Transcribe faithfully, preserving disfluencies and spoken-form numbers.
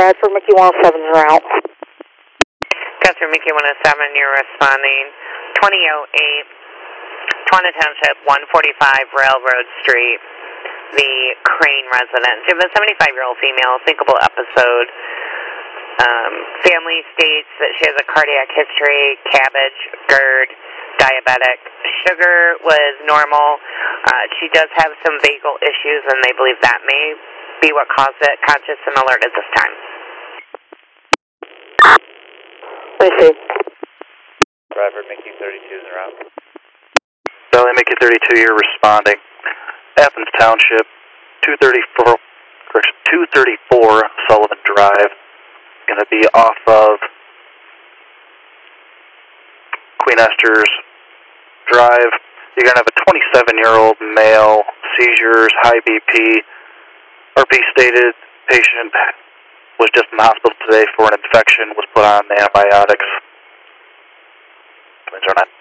Bradford, Mickey one oh seven is out. Customer Mickey one oh seven, you're responding twenty oh eight, Twana Township, one forty-five Railroad Street, the Crane residence. You have a seventy-five-year-old female, thinkable episode. Um, family states that she has a cardiac history, cabbage, GERD, diabetic. Sugar was normal. Uh, she does have some vagal issues, and they believe that may be what caused it. Conscious and alert at this time. Let me see. Driver Mickey thirty-two is around. Valley Mickey thirty-two, you're responding. Athens Township, two thirty-four, correction, two thirty-four Sullivan Drive. Going to be off of Queen Esther's Drive. You're going to have a twenty-seven-year-old male, seizures, high B P. R P stated patient was just in the hospital today for an infection, was put on antibiotics. Twins are not.